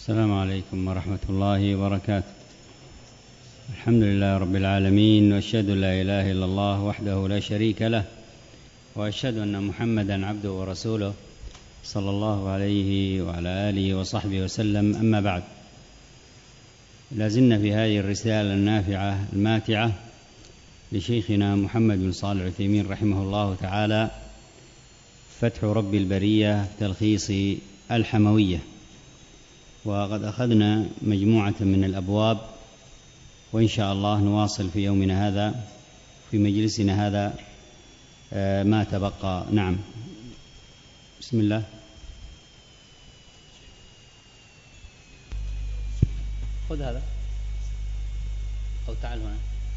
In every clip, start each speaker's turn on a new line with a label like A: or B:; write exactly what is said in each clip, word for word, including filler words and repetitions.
A: السلام عليكم ورحمة الله وبركاته. الحمد لله رب العالمين، وأشهد أن لا إله إلا الله وحده لا شريك له، وأشهد أن محمدا عبده ورسوله صلى الله عليه وعلى آله وصحبه وسلم. أما بعد، لازلنا في هذه الرسالة النافعة الماتعة لشيخنا محمد بن صالح العثيمين رحمه الله تعالى، فتح رب البرية تلخيص الحموية. وقد أخذنا مجموعة من الأبواب، وإن شاء الله نواصل في يومنا هذا في مجلسنا هذا ما تبقى. نعم، بسم الله. خذ هذا أو تعال هنا.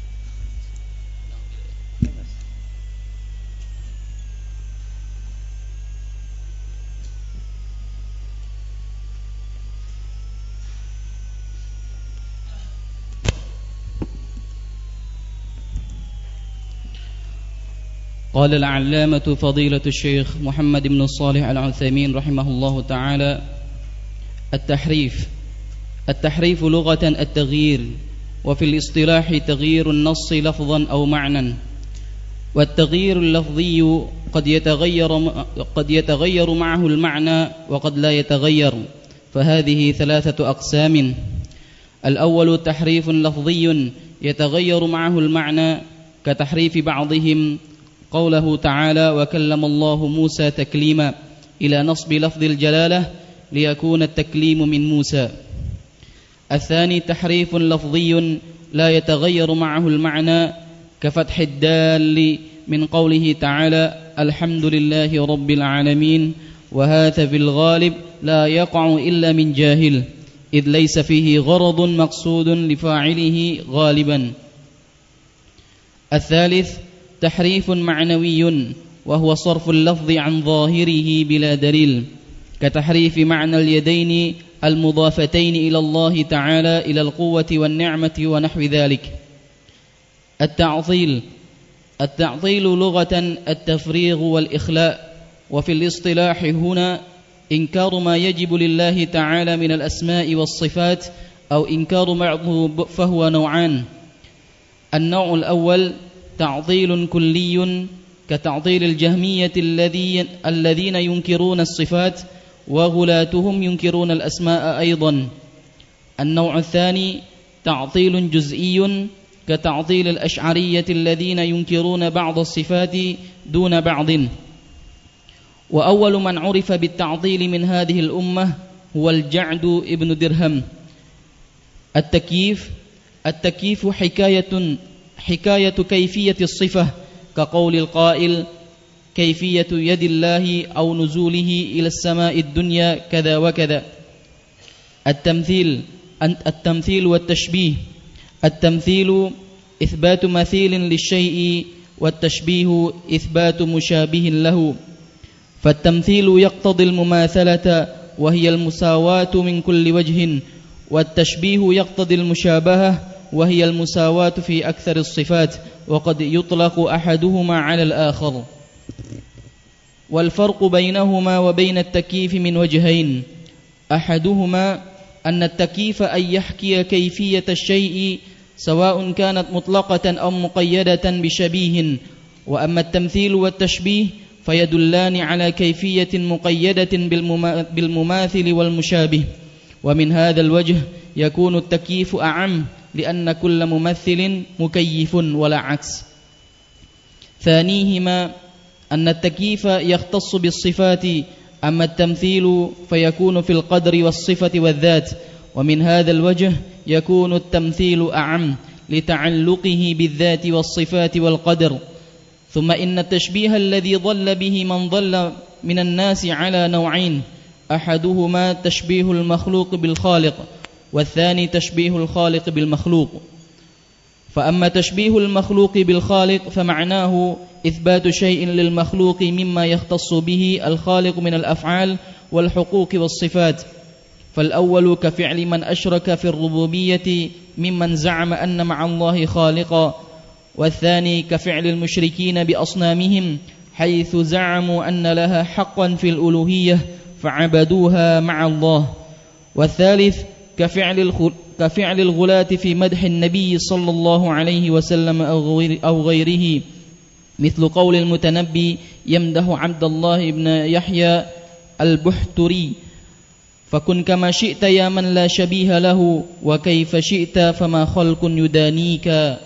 B: قال العلامة فضيلة الشيخ محمد بن صالح العثيمين رحمه الله تعالى: التحريف. التحريف لغة التغيير، وفي الاصطلاح تغيير النص لفظا أو معنى. والتغيير اللفظي قد يتغير قد يتغير معه المعنى وقد لا يتغير، فهذه ثلاثة أقسام. الأول تحريف لفظي يتغير معه المعنى، كتحريف بعضهم قوله تعالى: وكلم الله موسى تكليما، إلى نصب لفظ الجلالة ليكون التكليم من موسى. الثاني تحريف لفظي لا يتغير معه المعنى، كفتح الدال من قوله تعالى: الحمد لله رب العالمين، وهذا في الغالب لا يقع إلا من جاهل، إذ ليس فيه غرض مقصود لفاعله غالبا. الثالث تحريف معنوي، وهو صرف اللفظ عن ظاهره بلا دليل، كتحريف معنى اليدين المضافتين إلى الله تعالى إلى القوة والنعمة ونحو ذلك. التعطيل. التعطيل لغة التفريغ والإخلاء، وفي الاصطلاح هنا إنكار ما يجب لله تعالى من الأسماء والصفات، أو إنكار بعضه، فهو نوعان. النوع الأول تعطيل كلي، كتعطيل الجهمية الذين ينكرون الصفات، وغلاتهم ينكرون الأسماء أيضا. النوع الثاني تعطيل جزئي، كتعطيل الأشعرية الذين ينكرون بعض الصفات دون بعض. وأول من عرف بالتعطيل من هذه الأمة هو الجعد ابن درهم. التكييف. التكييف حكاية حكاية كيفية الصفة، كقول القائل: كيفية يد الله أو نزوله إلى السماء الدنيا كذا وكذا. التمثيل. التمثيل والتشبيه. التمثيل إثبات مثيل للشيء، والتشبيه إثبات مشابه له. فالتمثيل يقتضي المماثلة، وهي المساواة من كل وجه، والتشبيه يقتضي المشابهة، وهي المساواة في أكثر الصفات، وقد يطلق أحدهما على الآخر. والفرق بينهما وبين التكييف من وجهين: أحدهما أن التكييف أن يحكي كيفية الشيء سواء كانت مطلقة أو مقيدة بشبيه، وأما التمثيل والتشبيه فيدلان على كيفية مقيدة بالمماثل والمشابه. ومن هذا الوجه يكون التكييف أعم، لأن كل ممثل مكيف ولا عكس. ثانيهما أن التكييف يختص بالصفات، أما التمثيل فيكون في القدر والصفة والذات. ومن هذا الوجه يكون التمثيل أعم، لتعلقه بالذات والصفات والقدر. ثم إن التشبيه الذي ضل به من ضل من الناس على نوعين: أحدهما تشبيه المخلوق بالخالق، والثاني تشبيه الخالق بالمخلوق. فأما تشبيه المخلوق بالخالق فمعناه إثبات شيء للمخلوق مما يختص به الخالق من الأفعال والحقوق والصفات. فالأول كفعل من أشرك في الربوبية ممن زعم أن مع الله خالقا، والثاني كفعل المشركين بأصنامهم حيث زعموا أن لها حقا في الألوهية فعبدوها مع الله. والثالث كفعل كفعل الغلاة في مدح النبي صلى الله عليه وسلم أو غيره، مثل قول المتنبي يمدح عبد الله بن يحيى البحتري: فكن كما شئت يا من لا شبيه له، وكيف شئت فما خلق يدانيك.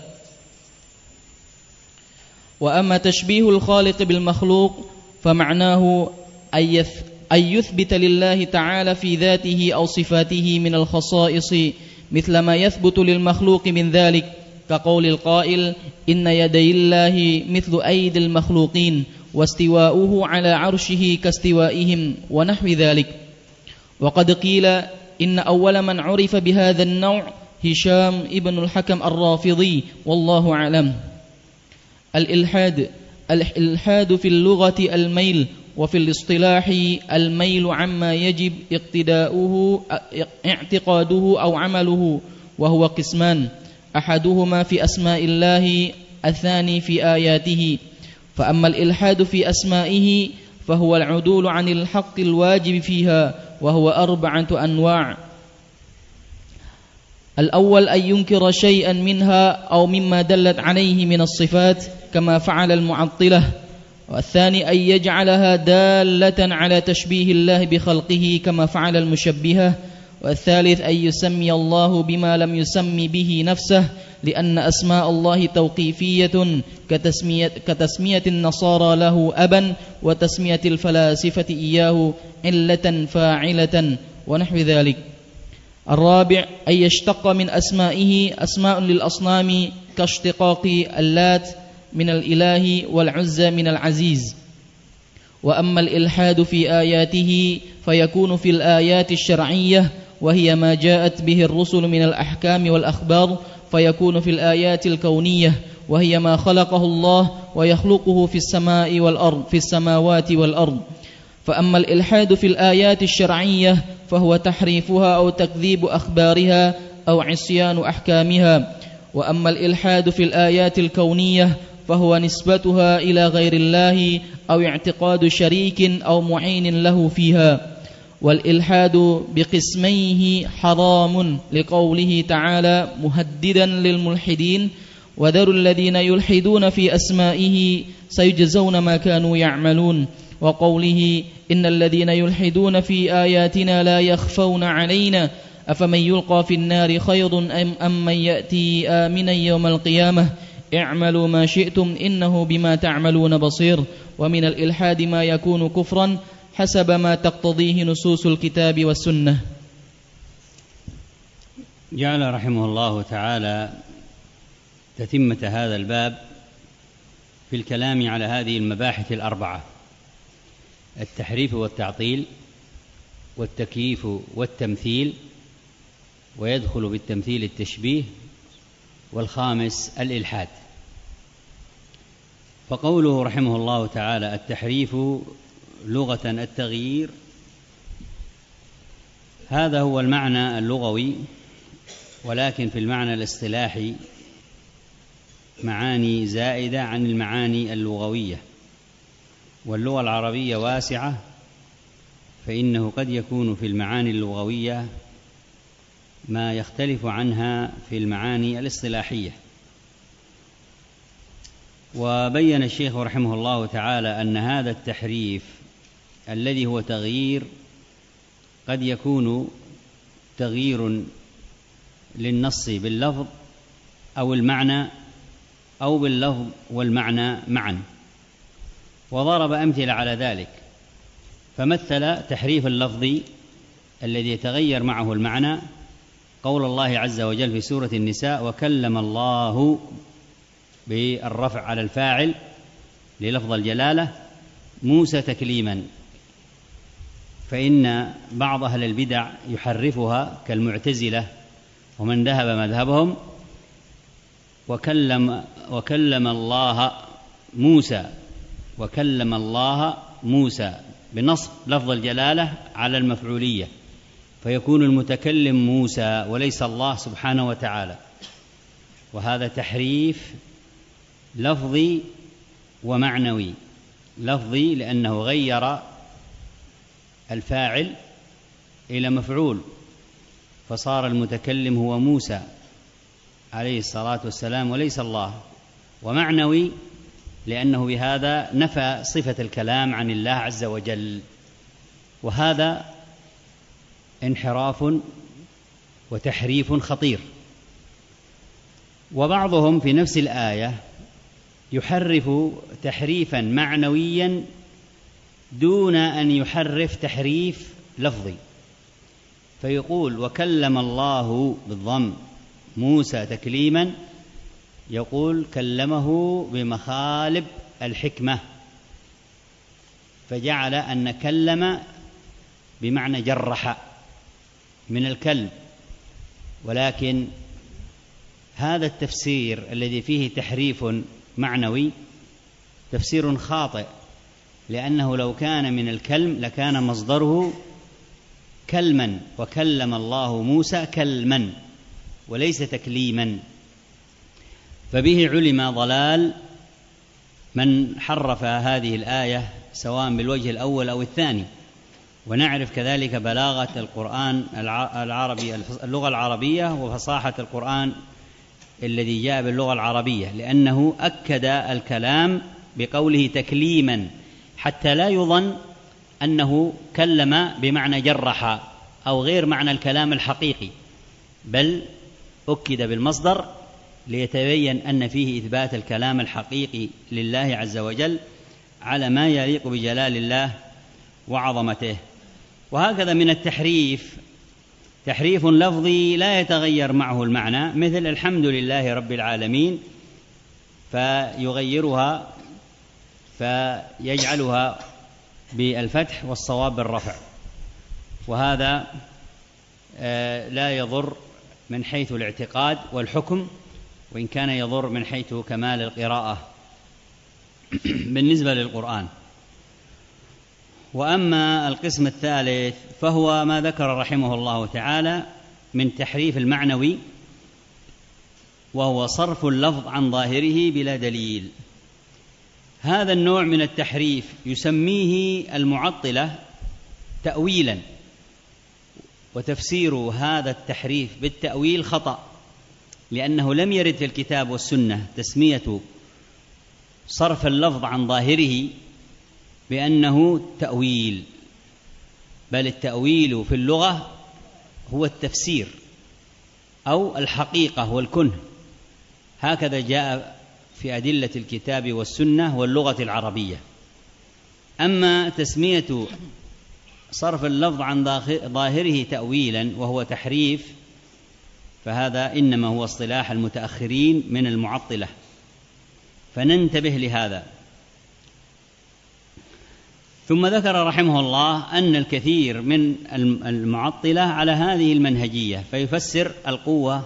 B: وأما تشبيه الخالق بالمخلوق فمعناه أن يثبت لله تعالى في ذاته أو صفاته من الخصائص مثل ما يثبت للمخلوق من ذلك، كقول القائل: إن يدي الله مثل أيدي المخلوقين، واستواؤه على عرشه كاستوائهم، ونحو ذلك. وقد قيل إن أول من عرف بهذا النوع هشام ابن الحكم الرافضي، والله أعلم. الإلحاد الإلحاد في اللغة الميل، وفي الاصطلاح الميل عما يجب اقتداؤه اعتقاده أو عمله، وهو قسمان: أحدهما في أسماء الله، الثاني في آياته. فأما الإلحاد في أسمائه فهو العدول عن الحق الواجب فيها، وهو أربعة أنواع: الأول أن ينكر شيئا منها أو مما دلت عليه من الصفات كما فعل المعطلة، والثاني أن يجعلها دالة على تشبيه الله بخلقه كما فعل المشبهة، والثالث أن يسمي الله بما لم يسمي به نفسه، لأن أسماء الله توقيفية كتسمية, كتسمية النصارى له أبا، وتسمية الفلاسفة إياه علة فاعلة، ونحو ذلك. الرابع أن يشتق من أسمائه أسماء للأصنام كاشتقاق اللات من الإله والعزى من العزيز. وأما الإلحاد في آياته فيكون في الآيات الشرعية، وهي ما جاءت به الرسل من الأحكام والأخبار، فيكون في الآيات الكونية، وهي ما خلقه الله ويخلقه في السماء والأرض في السماوات والأرض. فأما الإلحاد في الآيات الشرعية فهو تحريفها أو تكذيب أخبارها أو عصيان أحكامها. وأما الإلحاد في الآيات الكونية فهو نسبتها إلى غير الله أو اعتقاد شريك أو معين له فيها. والإلحاد بقسميه حرام لقوله تعالى مهددا للملحدين: وذروا الذين يلحدون في أسمائه سيجزون ما كانوا يعملون. وقوله: إن الذين يلحدون في آياتنا لا يخفون علينا أفمن يلقى في النار خير أم, أم من يأتي آمنا يوم القيامة اعملوا ما شئتم إنه بما تعملون بصير. ومن الإلحاد ما يكون كفرا حسب ما تقتضيه نصوص الكتاب والسنة.
A: جعل رحمه الله تعالى تتمة هذا الباب في الكلام على هذه المباحث الأربعة: التحريف والتعطيل، والتكييف والتمثيل، ويدخل بالتمثيل التشبيه، والخامس الإلحاد. فقوله رحمه الله تعالى التحريف لغة التغيير، هذا هو المعنى اللغوي، ولكن في المعنى الاصطلاحي معاني زائدة عن المعاني اللغوية. واللغة العربية واسعة، فإنه قد يكون في المعاني اللغوية ما يختلف عنها في المعاني الاصطلاحية. وبين الشيخ رحمه الله تعالى أن هذا التحريف الذي هو تغيير قد يكون تغيير للنص باللفظ أو المعنى، أو باللفظ والمعنى معا، وضرب أمثلة على ذلك. فمثل تحريف اللفظ الذي يتغير معه المعنى قول الله عز وجل في سورة النساء: وكلم الله، بالرفع على الفاعل للفظ الجلالة، موسى تكليما. فإن بعض أهل البدع يحرفها كالمعتزلة ومن ذهب مذهبهم: وكلم, وكلم الله موسى وكلم الله موسى بنصب لفظ الجلالة على المفعولية، فيكون المتكلم موسى وليس الله سبحانه وتعالى. وهذا تحريف لفظي ومعنوي. لفظي لأنه غير الفاعل إلى مفعول، فصار المتكلم هو موسى عليه الصلاة والسلام وليس الله، ومعنوي لأنه بهذا نفى صفة الكلام عن الله عز وجل، وهذا انحراف وتحريف خطير. وبعضهم في نفس الآية يحرف تحريفا معنويا دون أن يحرف تحريف لفظي، فيقول وكلم الله بالضم موسى تكليما، يقول كلمه بمخالب الحكمة، فجعل أن كلم بمعنى جرح من الكلب، ولكن هذا التفسير الذي فيه تحريف معنوي تفسير خاطئ، لأنه لو كان من الكلم لكان مصدره كلما، وكلم الله موسى كلما وليس تكليما، فبه علم ضلال من حرف هذه الآية سواء بالوجه الأول أو الثاني. ونعرف كذلك بلاغة القرآن العربي، اللغة العربية وفصاحة القرآن الذي جاء باللغة العربية، لأنه أكد الكلام بقوله تكليما حتى لا يظن أنه كلم بمعنى جرح أو غير معنى الكلام الحقيقي، بل أكد بالمصدر ليتبين أن فيه إثبات الكلام الحقيقي لله عز وجل على ما يليق بجلال الله وعظمته. وهكذا من التحريف تحريف لفظي لا يتغير معه المعنى، مثل الحمد لله رب العالمين، فيغيرها فيجعلها بالفتح والصواب بالرفع، وهذا لا يضر من حيث الاعتقاد والحكم، وإن كان يضر من حيث كمال القراءة بالنسبة للقرآن. وأما القسم الثالث فهو ما ذكر رحمه الله تعالى من تحريف المعنوي، وهو صرف اللفظ عن ظاهره بلا دليل. هذا النوع من التحريف يسميه المعطلة تأويلا، وتفسير هذا التحريف بالتأويل خطأ، لأنه لم يرد في الكتاب والسنة تسمية صرف اللفظ عن ظاهره بأنه تأويل، بل التأويل في اللغة هو التفسير أو الحقيقة والكنه، هكذا جاء في أدلة الكتاب والسنة واللغة العربية. أما تسمية صرف اللفظ عن ظاهره تأويلا وهو تحريف، فهذا إنما هو اصطلاح المتأخرين من المعطلة، فننتبه لهذا. ثم ذكر رحمه الله أن الكثير من المعطلة على هذه المنهجية، فيفسر القوة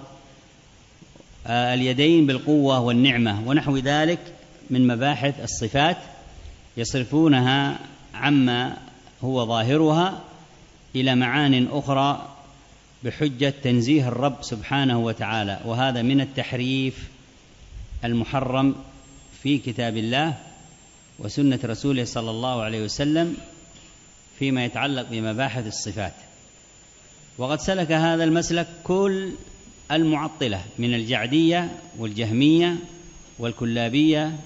A: اليدين بالقوة والنعمة ونحو ذلك من مباحث الصفات، يصرفونها عما هو ظاهرها إلى معان أخرى بحجة تنزيه الرب سبحانه وتعالى، وهذا من التحريف المحرم في كتاب الله وسنة رسوله صلى الله عليه وسلم فيما يتعلق بمباحث الصفات. وقد سلك هذا المسلك كل المعطلة من الجعدية والجهمية والكلابية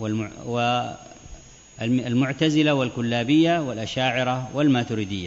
A: والمعتزلة والكلابية والأشاعرة والماتريدية.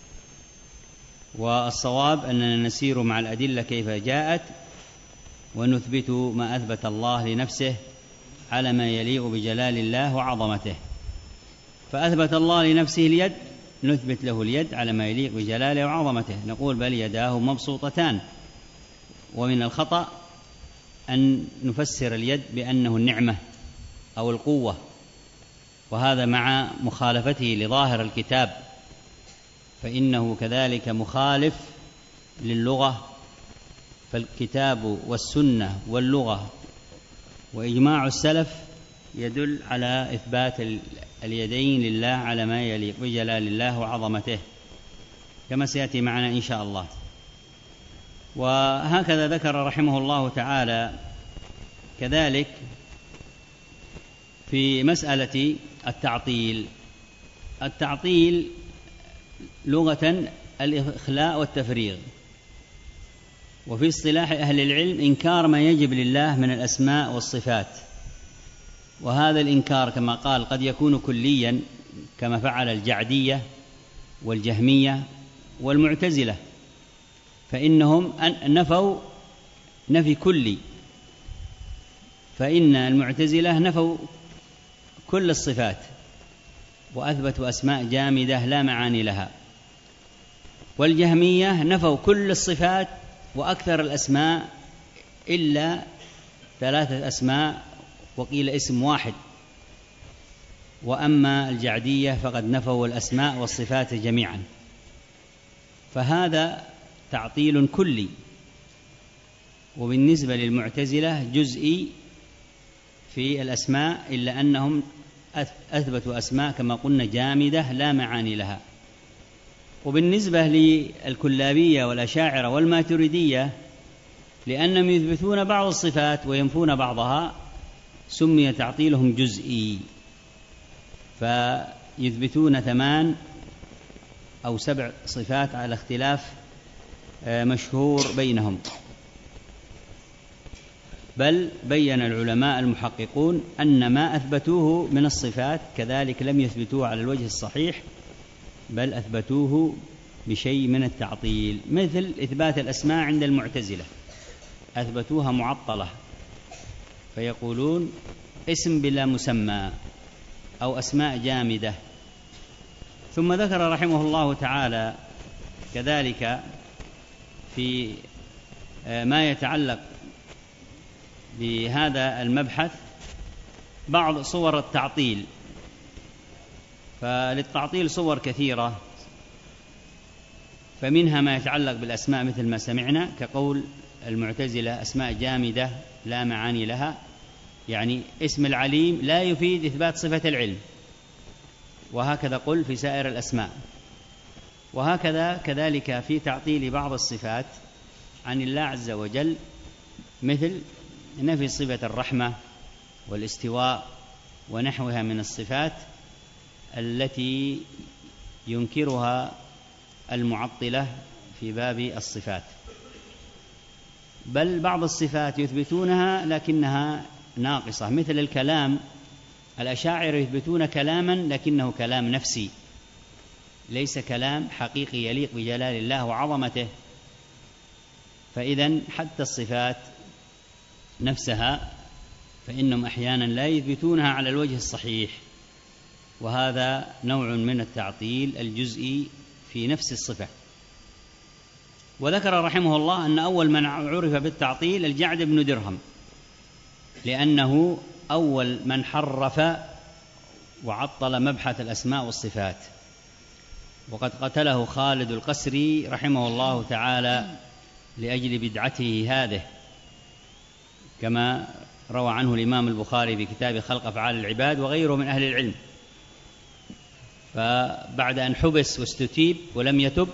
A: والصواب أننا نسير مع الأدلة كيف جاءت، ونثبت ما أثبت الله لنفسه على ما يليق بجلال الله وعظمته. فأثبت الله لنفسه اليد، نثبت له اليد على ما يليق بجلاله وعظمته، نقول بل يداه مبسوطتان. ومن الخطأ أن نفسر اليد بأنه النعمة أو القوة، وهذا مع مخالفته لظاهر الكتاب، فإنه كذلك مخالف للغة، فالكتاب والسنة واللغة وإجماع السلف يدل على إثبات اليدين لله على ما يليق بجلال الله وعظمته، كما سيأتي معنا إن شاء الله. وهكذا ذكر رحمه الله تعالى كذلك في مسألة التعطيل. التعطيل لغة الإخلاء والتفريغ، وفي اصطلاح أهل العلم إنكار ما يجب لله من الأسماء والصفات، وهذا الإنكار كما قال قد يكون كليا كما فعل الجعدية والجهمية والمعتزلة، فإنهم نفوا نفي كلي، فإن المعتزلة نفوا كل الصفات وأثبتوا أسماء جامدة لا معاني لها، والجهمية نفوا كل الصفات وأكثر الأسماء إلا ثلاثة أسماء وقيل اسم واحد، وأما الجعدية فقد نفوا الأسماء والصفات جميعا، فهذا تعطيل كلي. وبالنسبة للمعتزلة جزئي في الأسماء، إلا أنهم أثبتوا أسماء كما قلنا جامدة لا معاني لها. وبالنسبة للكلابية والأشاعرة والماتريدية لأنهم يثبتون بعض الصفات وينفون بعضها سمي تعطيلهم جزئي، فيثبتون ثمان أو سبع صفات على اختلاف مشهور بينهم. بل بين العلماء المحققون أن ما أثبتوه من الصفات كذلك لم يثبتوه على الوجه الصحيح، بل أثبتوه بشيء من التعطيل، مثل إثبات الأسماء عند المعتزلة أثبتوها معطلة، فيقولون اسم بلا مسمى أو أسماء جامدة. ثم ذكر رحمه الله تعالى كذلك في ما يتعلق بهذا المبحث بعض صور التعطيل، فللتعطيل صور كثيرة، فمنها ما يتعلق بالأسماء مثل ما سمعنا كقول المعتزلة أسماء جامدة لا معاني لها، يعني اسم العليم لا يفيد إثبات صفة العلم، وهكذا قل في سائر الأسماء. وهكذا كذلك في تعطيل بعض الصفات عن الله عز وجل، مثل نفي صفة الرحمة والاستواء ونحوها من الصفات التي ينكرها المعطلة في باب الصفات. بل بعض الصفات يثبتونها لكنها ناقصة، مثل الكلام، الأشاعرة يثبتون كلاما لكنه كلام نفسي ليس كلام حقيقي يليق بجلال الله وعظمته. فإذن حتى الصفات نفسها فإنهم أحيانا لا يثبتونها على الوجه الصحيح، وهذا نوع من التعطيل الجزئي في نفس الصفة. وذكر رحمه الله أن أول من عرف بالتعطيل الجعد بن درهم، لأنه أول من حرف وعطل مبحث الأسماء والصفات، وقد قتله خالد القسري رحمه الله تعالى لأجل بدعته هذه، كما روى عنه الإمام البخاري في كتاب خلق أفعال العباد وغيره من أهل العلم. فبعد أن حبس واستتيب ولم يتب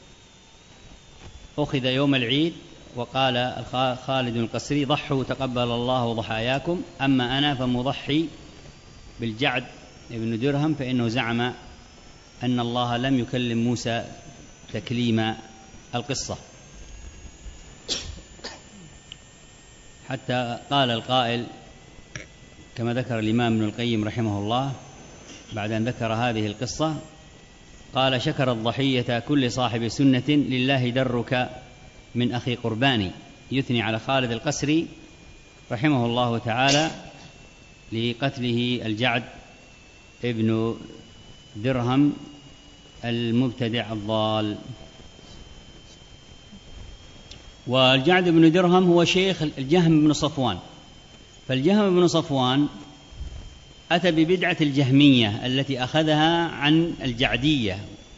A: أخذ يوم العيد وقال خالد القسري ضحوا تقبل الله ضحاياكم، أما أنا فمضحي بالجعد بن درهم، فإنه زعم أن الله لم يكلم موسى تكليم القصة، حتى قال القائل كما ذكر الإمام ابن القيم رحمه الله بعد أن ذكر هذه القصة، قال شكر الضحية كل صاحب سنة لله درك من أخي قرباني، يثني على خالد القسري رحمه الله تعالى لقتله الجعد ابن درهم المبتدع الضال. والجعد بن درهم هو شيخ الجهم بن صفوان، فالجهم بن صفوان أتى ببدعة الجهمية التي أخذها عن الجعدية،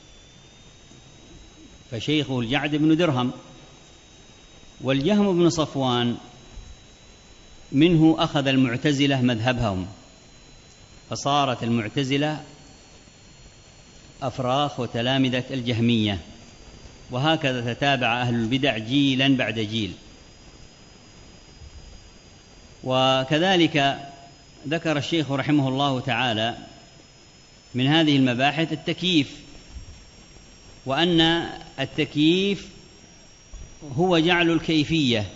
A: فشيخه الجعد بن درهم. والجهم بن صفوان منه أخذ المعتزلة مذهبهم، فصارت المعتزلة أفراخ وتلامذة الجهمية، وهكذا تتابع أهل البدع جيلا بعد جيل. وكذلك ذكر الشيخ رحمه الله تعالى من هذه المباحث التكييف، وأن التكييف هو جعل الكيفية،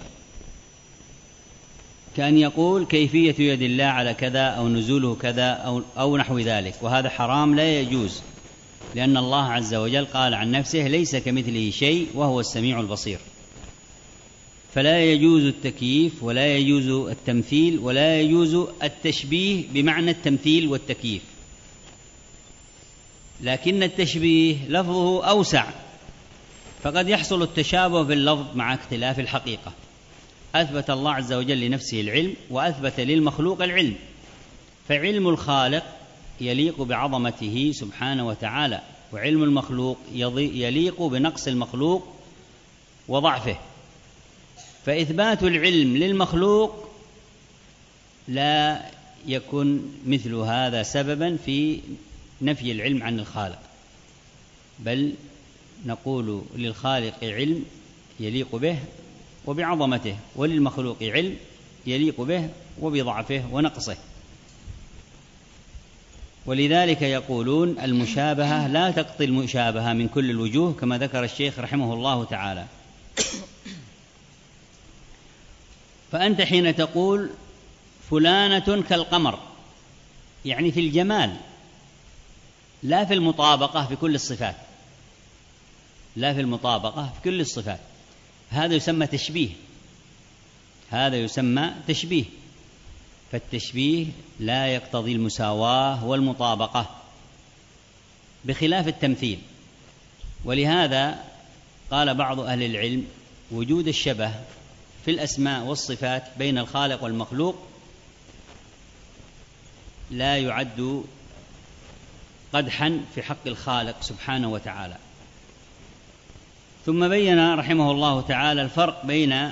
A: كأن يقول كيفية يد الله على كذا أو نزوله كذا أو, أو نحو ذلك، وهذا حرام لا يجوز، لأن الله عز وجل قال عن نفسه ليس كمثله شيء وهو السميع البصير، فلا يجوز التكييف ولا يجوز التمثيل ولا يجوز التشبيه بمعنى التمثيل والتكييف. لكن التشبيه لفظه أوسع، فقد يحصل التشابه في اللفظ مع اختلاف الحقيقة. أثبت الله عز وجل لنفسه العلم وأثبت للمخلوق العلم، فعلم الخالق يليق بعظمته سبحانه وتعالى، وعلم المخلوق يليق بنقص المخلوق وضعفه، فإثبات العلم للمخلوق لا يكن مثل هذا سببا في نفي العلم عن الخالق، بل نقول للخالق علم يليق به وبعظمته، وللمخلوق علم يليق به وبضعفه ونقصه. ولذلك يقولون المشابهة لا تقضي المشابهة من كل الوجوه، كما ذكر الشيخ رحمه الله تعالى. فأنت حين تقول فلانة كالقمر، يعني في الجمال لا في المطابقة في كل الصفات، لا في المطابقة في كل الصفات، هذا يسمى تشبيه، هذا يسمى تشبيه. فالتشبيه لا يقتضي المساواة والمطابقة بخلاف التمثيل. ولهذا قال بعض أهل العلم وجود الشبه في الأسماء والصفات بين الخالق والمخلوق لا يعد قدحا في حق الخالق سبحانه وتعالى. ثم بين رحمه الله تعالى الفرق بين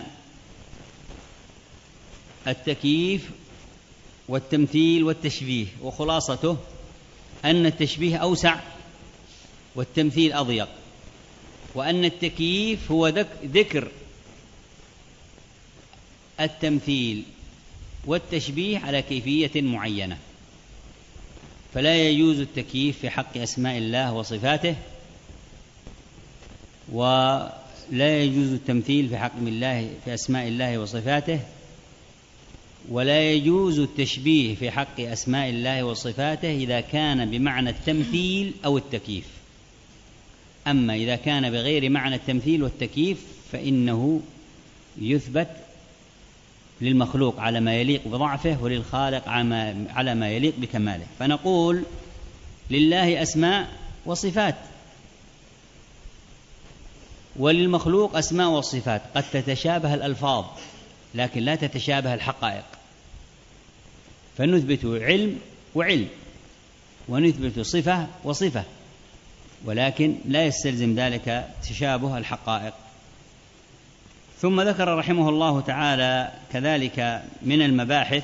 A: التكييف والتمثيل والتشبيه، وخلاصته أن التشبيه أوسع والتمثيل أضيق، وأن التكييف هو ذكر التمثيل والتشبيه على كيفية معينة، فلا يجوز التكييف في حق أسماء الله وصفاته، ولا يجوز التمثيل في حق الله في أسماء الله وصفاته، ولا يجوز التشبيه في حق أسماء الله وصفاته إذا كان بمعنى التمثيل أو التكييف. أما إذا كان بغير معنى التمثيل والتكييف فإنه يثبت للمخلوق على ما يليق بضعفه، وللخالق على ما يليق بكماله. فنقول لله أسماء وصفات، وللمخلوق أسماء وصفات قد تتشابه الألفاظ لكن لا تتشابه الحقائق، فنثبت علم وعلم، ونثبت صفة وصفة، ولكن لا يستلزم ذلك تشابه الحقائق. ثم ذكر رحمه الله تعالى كذلك من المباحث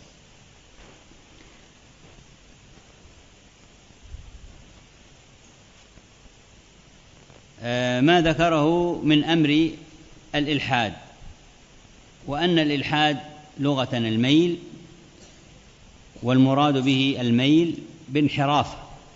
A: ما ذكره من أمر الإلحاد، وأن الإلحاد لغة الميل، والمراد به الميل بانحراف،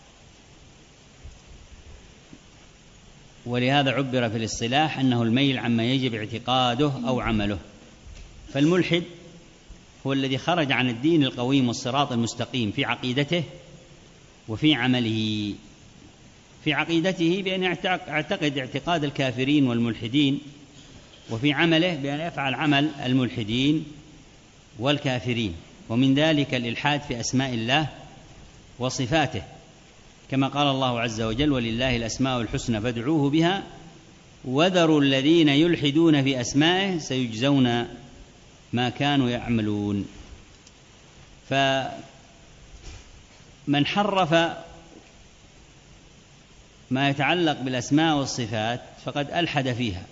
A: ولهذا عبر في الاصطلاح أنه الميل عما يجب اعتقاده أو عمله. فالملحد هو الذي خرج عن الدين القويم والصراط المستقيم في عقيدته وفي عمله. في عقيدته بأن يعتقد اعتقاد الكافرين والملحدين، وفي عمله بأن يفعل عمل الملحدين والكافرين، ومن ذلك الإلحاد في أسماء الله وصفاته، كما قال الله عز وجل ولله الأسماء الحسنى فادعوه بها وذروا الذين يلحدون في أسمائه سيجزون ما كانوا يعملون. فمن حرف ما يتعلق بالأسماء والصفات فقد ألحد فيها،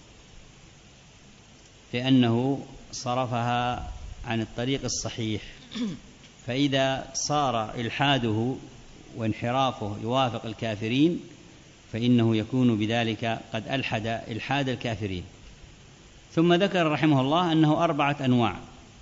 A: لأنه صرفها عن الطريق الصحيح. فإذا صار إلحاده وانحرافه يوافق الكافرين فإنه يكون بذلك قد ألحد إلحاد الكافرين. ثم ذكر رحمه الله أنه أربعة أنواع،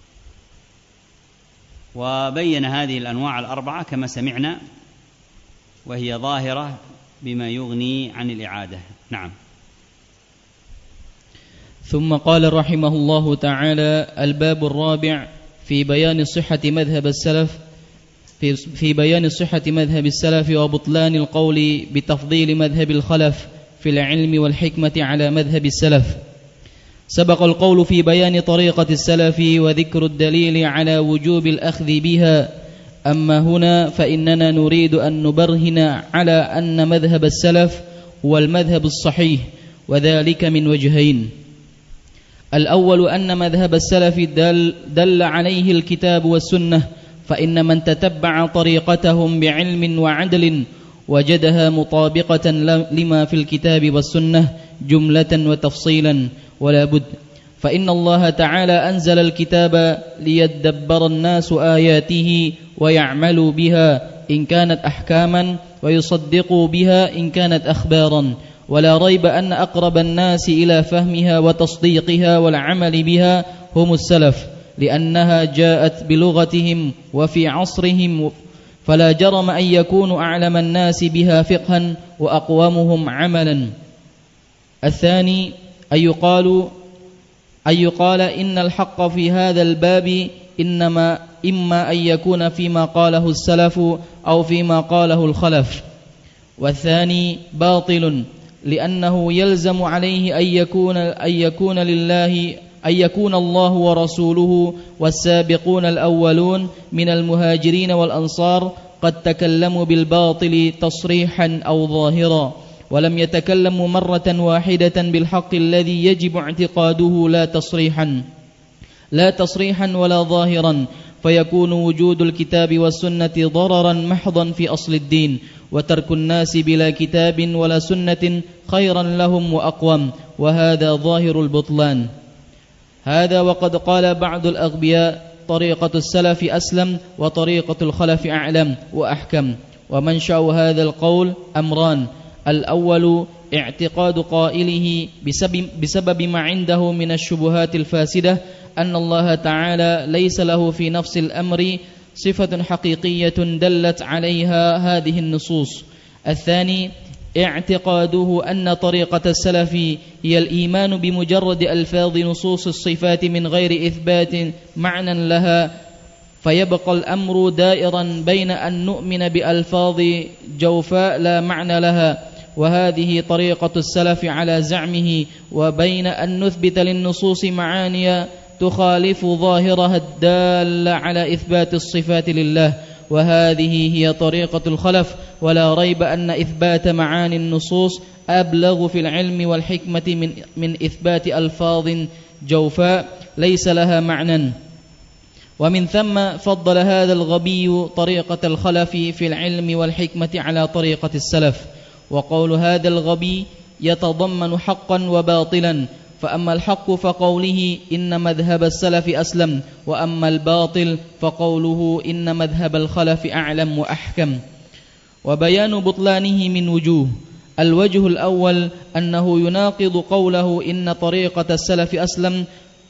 A: وبين هذه الأنواع الأربعة كما سمعنا، وهي ظاهرة بما يغني عن الإعادة. نعم.
B: ثم قال رحمه الله تعالى: الباب الرابع في بيان صحة مذهب السلف في, في بيان صحة مذهب السلف وبطلان القول بتفضيل مذهب الخلف في العلم والحكمة على مذهب السلف. سبق القول في بيان طريقة السلف وذكر الدليل على وجوب الأخذ بها. أما هنا فإننا نريد أن نبرهن على أن مذهب السلف هو المذهب الصحيح، وذلك من وجهين: الأول أن مذهب السلف دل, دل عليه الكتاب والسنة، فإن من تتبع طريقتهم بعلم وعدل وجدها مطابقة لما في الكتاب والسنة جملة وتفصيلا ولا بد، فإن الله تعالى أنزل الكتاب ليدبر الناس آياته ويعملوا بها إن كانت أحكاما ويصدقوا بها إن كانت أخبارا، ولا ريب أن أقرب الناس إلى فهمها وتصديقها والعمل بها هم السلف، لأنها جاءت بلغتهم وفي عصرهم، فلا جرم أن يكونوا أعلم الناس بها فقها وأقومهم عملا. الثاني أن يقال أن يقال إن الحق في هذا الباب إنما إما أن يكون فيما قاله السلف أو فيما قاله الخلف، والثاني باطل، لأنه يلزم عليه أن يكون أن يكون لله أن يكون الله ورسوله والسابقون الأولون من المهاجرين والأنصار قد تكلموا بالباطل تصريحا أو ظاهرا، ولم يتكلموا مرة واحدة بالحق الذي يجب اعتقاده لا تصريحا لا تصريحا ولا ظاهرا، فيكون وجود الكتاب والسنة ضررا محضا في أصل الدين، وترك الناس بلا كتاب ولا سنة خيرا لهم وأقوم، وهذا ظاهر البطلان. هذا وقد قال بعض الأغبياء: طريقة السلف أسلم وطريقة الخلف أعلم وأحكم. ومنشأ هذا القول أمران: الأول اعتقاد قائله بسبب, بسبب ما عنده من الشبهات الفاسدة أن الله تعالى ليس له في نفس الأمر صفة حقيقية دلت عليها هذه النصوص. الثاني اعتقاده أن طريقة السلف هي الإيمان بمجرد ألفاظ نصوص الصفات من غير إثبات معنى لها، فيبقى الأمر دائرا بين أن نؤمن بألفاظ جوفاء لا معنى لها، وهذه طريقة السلف على زعمه، وبين أن نثبت للنصوص معاني تخالف ظاهرها الدال على إثبات الصفات لله، وهذه هي طريقة الخلف. ولا ريب أن إثبات معاني النصوص أبلغ في العلم والحكمة من, من إثبات ألفاظ جوفاء ليس لها معنى. ومن ثم فضل هذا الغبي طريقة الخلف في العلم والحكمة على طريقة السلف. وقول هذا الغبي يتضمن حقا وباطلا، فأما الحق فقوله إن مذهب السلف أسلم، وأما الباطل فقوله إن مذهب الخلف أعلم وأحكم. وبيان بطلانه من وجوه: الوجه الأول أنه يناقض قوله إن طريقة السلف أسلم،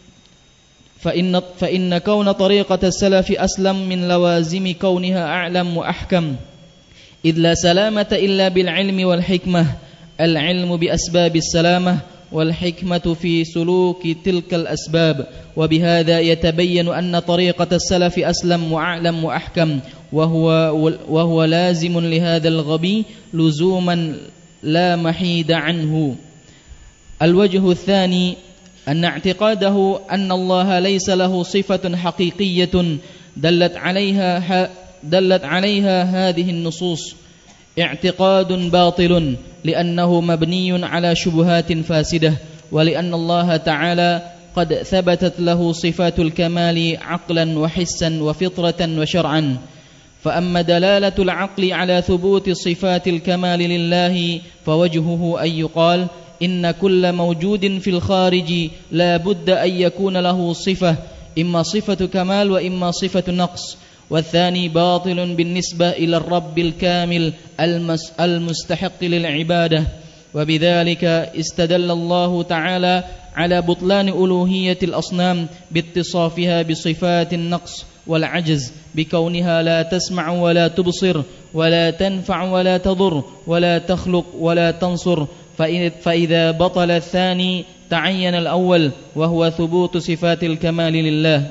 B: فإن, فإن كون طريقة السلف أسلم من لوازم كونها أعلم وأحكم، إذ لا سلامة إلا بالعلم والحكمة، العلم بأسباب السلامة والحكمة في سلوك تلك الأسباب. وبهذا يتبين أن طريقة السلف أسلم وأعلم وأحكم، وهو, وهو لازم لهذا الغبي لزوما لا محيد عنه. الوجه الثاني أن اعتقاده أن الله ليس له صفة حقيقية دلت عليها, دلت عليها هذه النصوص اعتقاد باطل، لأنه مبني على شبهات فاسدة، ولأن الله تعالى قد ثبتت له صفات الكمال عقلا وحسا وفطرة وشرعا. فأما دلالة العقل على ثبوت صفات الكمال لله فوجهه أن يقال إن كل موجود في الخارج لا بد أن يكون له صفة، إما صفة كمال وإما صفة نقص، والثاني باطل بالنسبة إلى الرب الكامل المستحق للعبادة. وبذلك استدل الله تعالى على بطلان ألوهية الأصنام باتصافها بصفات النقص والعجز، بكونها لا تسمع ولا تبصر ولا تنفع ولا تضر ولا تخلق ولا تنصر. فإذا بطل الثاني تعين الأول وهو ثبوت صفات الكمال لله.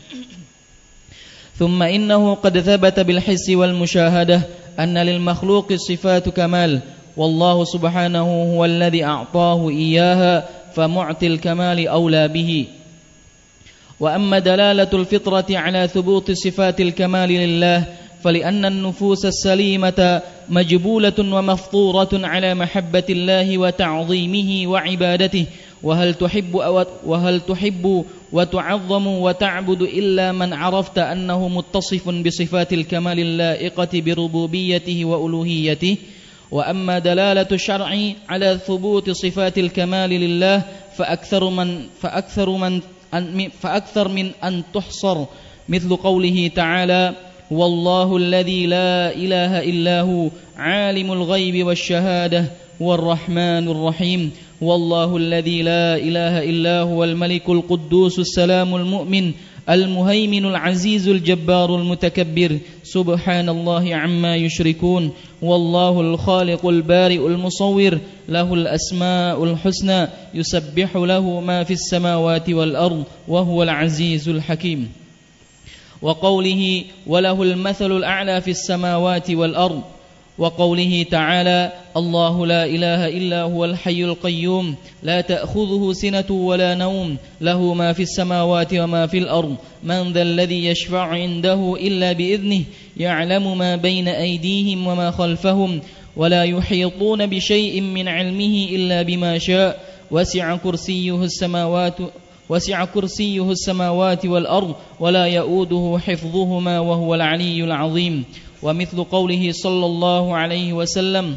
B: ثم إنه قد ثبت بالحس والمشاهدة أن للمخلوق صفات كمال، والله سبحانه هو الذي أعطاه إياها، فمعطي الكمال أولى به. وأما دلالة الفطرة على ثبوت صفات الكمال لله فلأن النفوس السليمة مجبولة ومفطورة على محبة الله وتعظيمه وعبادته، وهل تحب وهل تحب وتعظم وتعبد إلا من عرفت أنه متصف بصفات الكمال اللائقة بربوبيته وألوهيته. وأما دلالة الشرع على ثبوت صفات الكمال لله فأكثر من فأكثر من فأكثر من أن تحصر، مثل قوله تعالى: والله الذي لا إله إلا هو عالم الغيب والشهادة والرحمن الرحيم، والله الذي لا إله إلا هو الملك القدوس السلام المؤمن المهيمن العزيز الجبار المتكبر، سبحان الله عما يشركون، والله الخالق البارئ المصور، له الأسماء الحسنى، يسبح له ما في السماوات والأرض، وهو العزيز الحكيم. وقوله: وله المثل الأعلى في السماوات والأرض. وقوله تعالى: الله لا إله إلا هو الحي القيوم لا تأخذه سنة ولا نوم له ما في السماوات وما في الأرض من ذا الذي يشفع عنده إلا بإذنه يعلم ما بين أيديهم وما خلفهم ولا يحيطون بشيء من علمه إلا بما شاء وسع كرسيه السماوات وسع كرسيه السماوات والأرض ولا يؤوده حفظهما وهو العلي العظيم. ومثل قوله صلى الله عليه وسلم: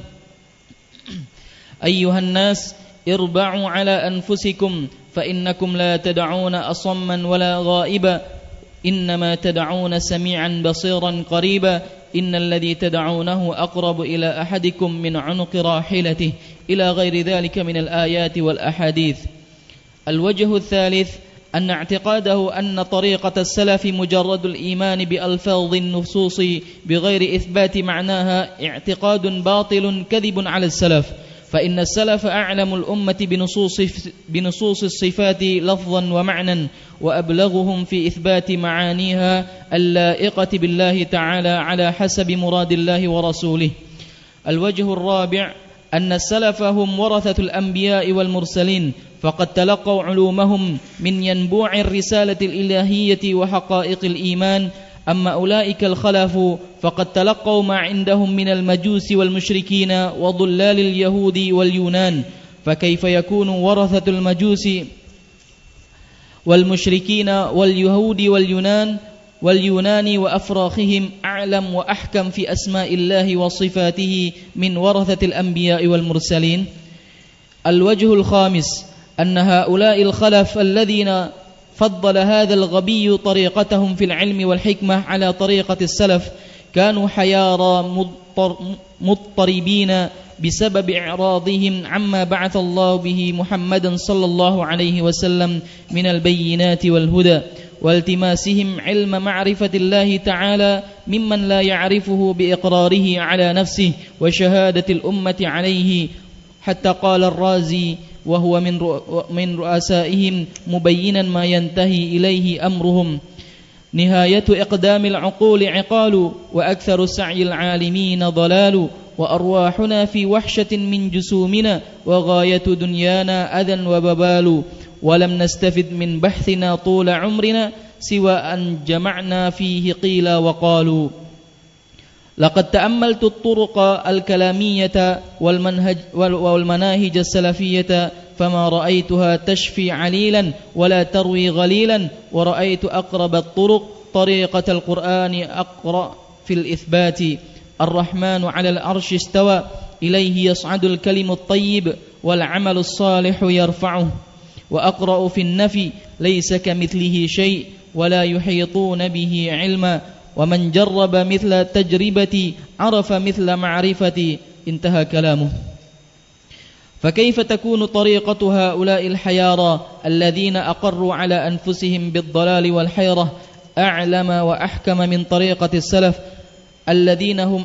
B: أيها الناس اربعوا على أنفسكم فإنكم لا تدعون أصما ولا غائبا إنما تدعون سميعا بصيرا قريبا إن الذي تدعونه أقرب إلى أحدكم من عنق راحلته إلى غير ذلك من الآيات والأحاديث. الوجه الثالث أن اعتقاده أن طريقة السلف مجرد الإيمان بألفاظ النصوص بغير إثبات معناها اعتقاد باطل كذب على السلف، فإن السلف أعلم الأمة بنصوص, بنصوص الصفات لفظا ومعنى وأبلغهم في إثبات معانيها اللائقة بالله تعالى على حسب مراد الله ورسوله. الوجه الرابع أن السلف هم ورثة الأنبياء والمرسلين، فقد تلقوا علومهم من ينبوع الرسالة الإلهية وحقائق الإيمان. أما أولئك الخلف فقد تلقوا ما عندهم من المجوس والمشركين وضلال اليهود واليونان، فكيف يكون ورثة المجوس والمشركين واليهود واليونان واليونان وأفراخهم أعلم وأحكم في أسماء الله وصفاته من ورثة الأنبياء والمرسلين؟ الوجه الخامس أن هؤلاء الخلف الذين فضل هذا الغبي طريقتهم في العلم والحكمة على طريقة السلف كانوا حيارى مضطربين بسبب إعراضهم عما بعث الله به محمدا صلى الله عليه وسلم من البينات والهدى، والتماسهم علم معرفة الله تعالى ممن لا يعرفه بإقراره على نفسه وشهادة الأمة عليه، حتى قال الرازي وهو من رؤسائهم مبينا ما ينتهي إليه أمرهم: نهاية إقدام العقول عقال وأكثر سعي العالمين ضلال وأرواحنا في وحشة من جسومنا وغاية دنيانا أذى وببال ولم نستفد من بحثنا طول عمرنا سوى أن جمعنا فيه قيل وقالوا. لقد تأملت الطرق الكلامية والمنهج والمناهج السلفية فما رأيتها تشفي عليلا ولا تروي غليلا، ورأيت أقرب الطرق طريقة القرآن أقرأ في الإثبات: الرحمن على العرش استوى إليه يصعد الكلم الطيب والعمل الصالح يرفعه، وأقرأ في النفي ليس كمثله شيء ولا يحيطون به علما، ومن جرب مثل تجربتي عرف مثل معرفتي. انتهى كلامه. فكيف تكون طريقة هؤلاء الحيارى الذين أقروا على أنفسهم بالضلال والحيرة أعلم وأحكم من طريقة السلف الذين هم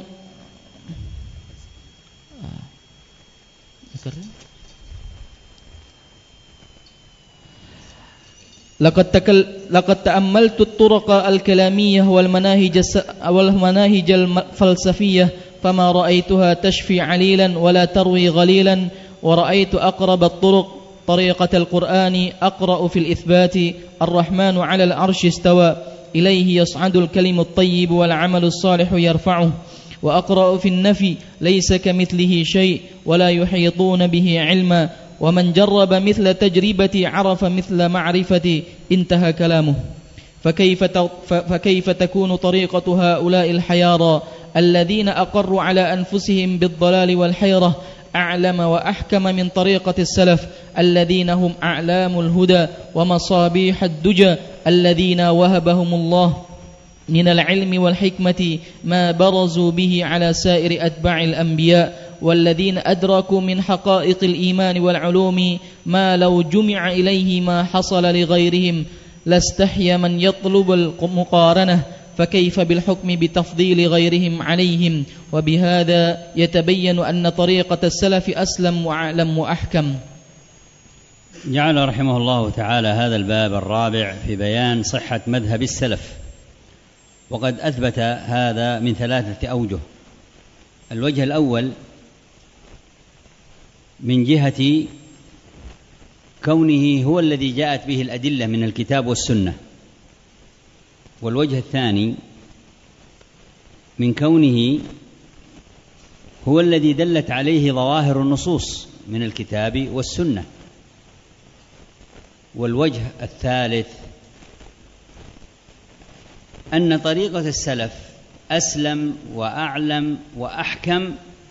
B: لقد, تكل لقد تأملت الطرق الكلامية والمناهج, والمناهج الفلسفية فما رأيتها تشفي عليلا ولا تروي غليلا، ورأيت أقرب الطرق طريقة القرآن أقرأ في الإثبات: الرحمن على العرش استوى، إليه يصعد الكلم الطيب والعمل الصالح يرفعه، وأقرأ في النفي: ليس كمثله شيء ولا يحيطون به علما، ومن جرب مثل تجربتي عرف مثل معرفتي. انتهى كلامه. فكيف, فكيف تكون طريقة هؤلاء الحيارى الذين أقروا على أنفسهم بالضلال والحيرة أعلم وأحكم من طريقة السلف الذين هم أعلام الهدى ومصابيح الدجى، الذين وهبهم الله من العلم والحكمة ما برزوا به على سائر أتباع الأنبياء، والذين أدركوا من حقائق الإيمان والعلوم ما لو جمع إليه ما حصل لغيرهم لاستحيا من يطلب المقارنة، فكيف بالحكم بتفضيل غيرهم عليهم؟ وبهذا يتبين أن طريقة السلف أسلم وأعلم وأحكم.
A: جعل رحمه الله تعالى هذا الباب الرابع في بيان صحة مذهب السلف، وقد أثبت هذا من ثلاثة أوجه. الوجه الأول من جهة كونه هو الذي جاءت به الأدلة من الكتاب والسنة، والوجه الثاني من كونه هو الذي دلت عليه ظواهر النصوص من الكتاب والسنة، والوجه الثالث أن طريقة السلف أسلم وأعلم وأحكم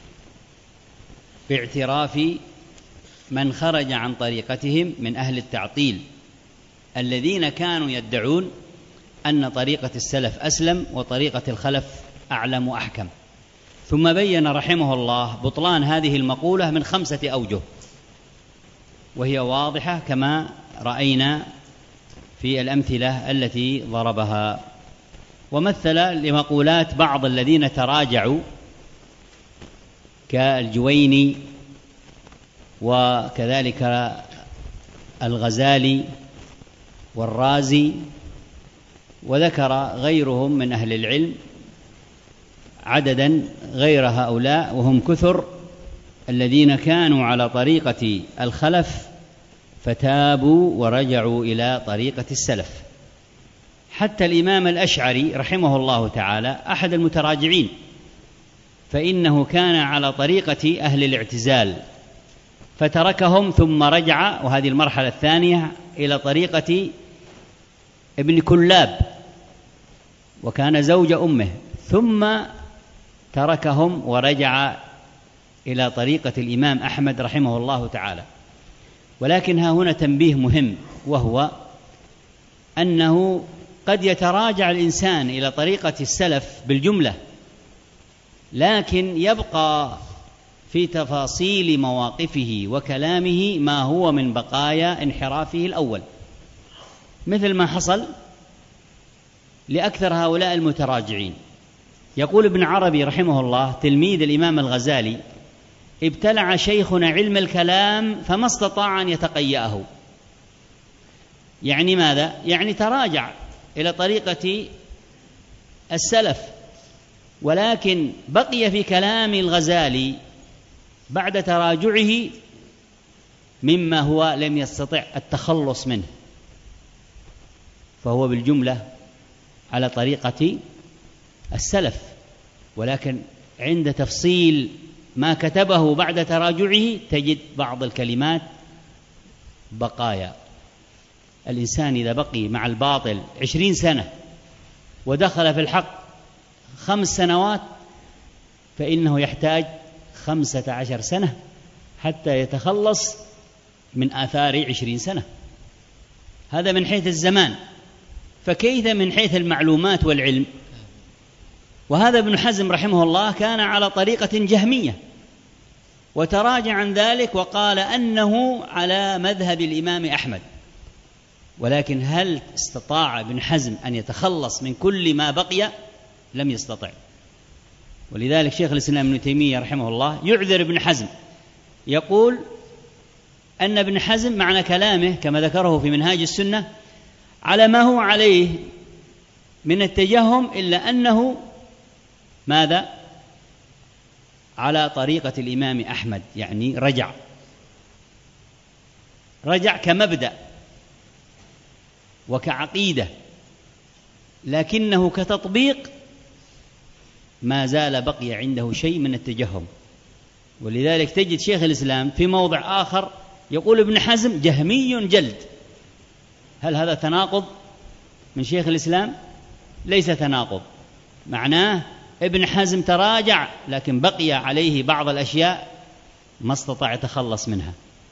A: باعتراف من خرج عن طريقتهم من أهل التعطيل الذين كانوا يدعون أن طريقة السلف أسلم وطريقة الخلف أعلم وأحكم. ثم بين رحمه الله بطلان هذه المقولة من خمسة أوجه، وهي واضحة كما رأينا في الأمثلة التي ضربها، ومثل لمقولات بعض الذين تراجعوا كالجويني وكذلك الغزالي والرازي، وذكر غيرهم من أهل العلم عددا غير هؤلاء وهم كثر الذين كانوا على طريقة الخلف فتابوا ورجعوا إلى طريقة السلف. حتى الإمام الأشعري رحمه الله تعالى أحد المتراجعين، فإنه كان على طريقة أهل الاعتزال فتركهم ثم رجع، وهذه المرحلة الثانية، إلى طريقة ابن كلاب وكان زوج أمه، ثم تركهم ورجع إلى طريقة الإمام أحمد رحمه الله تعالى. ولكن ها هنا تنبيه مهم، وهو أنه قد يتراجع الإنسان إلى طريقة السلف بالجملة، لكن يبقى في تفاصيل مواقفه وكلامه ما هو من بقايا انحرافه الأول، مثل ما حصل لأكثر هؤلاء المتراجعين. يقول ابن عربي رحمه الله تلميذ الإمام الغزالي: ابتلع شيخنا علم الكلام فما استطاع أن يتقيأه. يعني ماذا؟ يعني تراجع إلى طريقة السلف، ولكن بقي في كلام الغزالي بعد تراجعه مما هو لم يستطع التخلص منه، فهو بالجملة على طريقة السلف، ولكن عند تفصيل ما كتبه بعد تراجعه تجد بعض الكلمات بقايا. الإنسان إذا بقي مع الباطل عشرين سنة ودخل في الحق خمس سنوات فإنه يحتاج خمسة عشر سنة حتى يتخلص من آثار عشرين سنة. هذا من حيث الزمان، فكيف من حيث المعلومات والعلم؟ وهذا ابن حزم رحمه الله كان على طريقة جهمية وتراجع عن ذلك وقال أنه على مذهب الإمام أحمد، ولكن هل استطاع ابن حزم أن يتخلص من كل ما بقي؟ لم يستطع. ولذلك شيخ الإسلام ابن تيمية رحمه الله يعذر ابن حزم، يقول أن ابن حزم معنى كلامه كما ذكره في منهاج السنة على ما هو عليه من التجهم، إلا أنه ماذا؟ على طريقة الإمام أحمد، يعني رجع رجع كمبدأ وكعقيدة، لكنه كتطبيق ما زال بقي عنده شيء من التجهم. ولذلك تجد شيخ الإسلام في موضع آخر يقول ابن حزم جهمي جلد. هل هذا تناقض من شيخ الإسلام؟ ليس تناقض، معناه ابن حزم تراجع لكن بقي عليه بعض الأشياء ما استطاع يتخلص منها.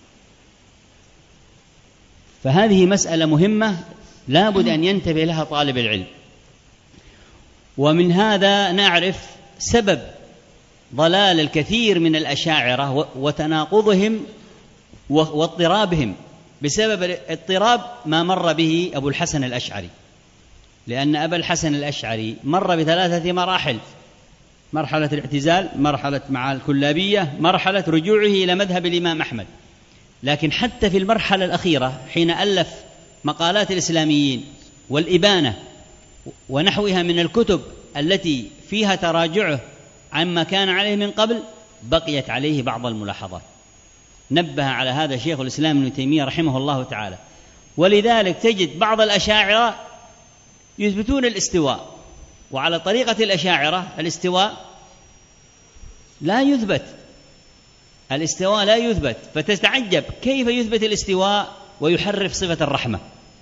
A: فهذه مسألة مهمة لا بد أن ينتبه لها طالب العلم. ومن هذا نعرف سبب ضلال الكثير من الأشاعرة وتناقضهم واضطرابهم، بسبب اضطراب ما مر به أبو الحسن الأشعري. لأن أبا الحسن الأشعري مر بثلاثة مراحل: مرحلة الاعتزال، مرحلة مع الكلابية، مرحلة رجوعه إلى مذهب الإمام أحمد. لكن حتى في المرحلة الأخيرة حين ألف مقالات الإسلاميين والإبانة ونحوها من الكتب التي فيها تراجعه عما كان عليه من قبل، بقيت عليه بعض الملاحظات. نبه على هذا شيخ الإسلام ابن تيمية رحمه الله تعالى. ولذلك تجد بعض الأشاعرة يثبتون الاستواء، وعلى طريقة الأشاعرة الاستواء لا يثبت، الاستواء لا يثبت، فتتعجب كيف يثبت الاستواء ويحرف صفة الرحمة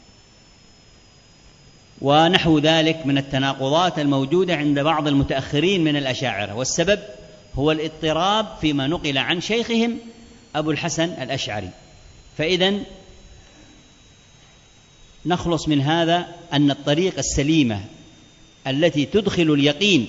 A: ونحو ذلك من التناقضات الموجودة عند بعض المتأخرين من الأشاعرة. والسبب هو الاضطراب فيما نقل عن شيخهم أبو الحسن الأشعري. فإذن نخلص من هذا أن الطريقة السليمة التي تدخل اليقين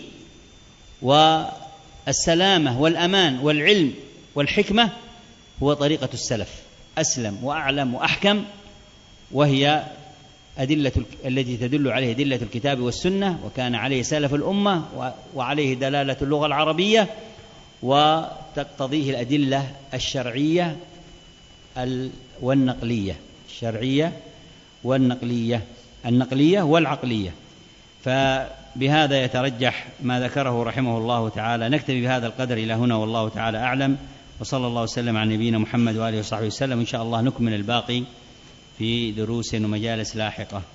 A: والسلامة والأمان والعلم والحكمة هو طريقة السلف، أسلم وأعلم وأحكم، وهي أدلة التي تدل عليه أدلة الكتاب والسنة، وكان عليه سلف الأمة، وعليه دلالة اللغة العربية، وتقتضيه الأدلة الشرعية والنقلية الشرعية والنقلية النقلية والعقلية. فبهذا يترجح ما ذكره رحمه الله تعالى. نكتفي بهذا القدر إلى هنا، والله تعالى أعلم، وصلى الله وسلم على نبينا محمد وآله وصحبه وسلم. إن شاء الله نكمل الباقي في دروس ومجالس لاحقة.